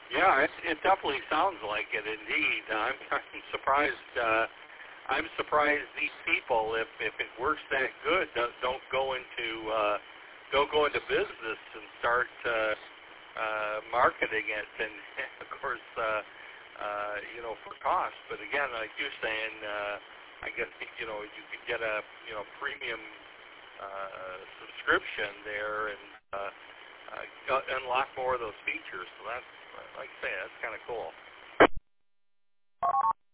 Yeah, it definitely sounds like it. Indeed, I'm surprised. I'm surprised these people, if it works that good, don't go into business and start marketing it, and of course, for cost. But again, like you're saying, I guess you could get a premium subscription there and unlock more of those features. So that's, like I say, that's kind of cool.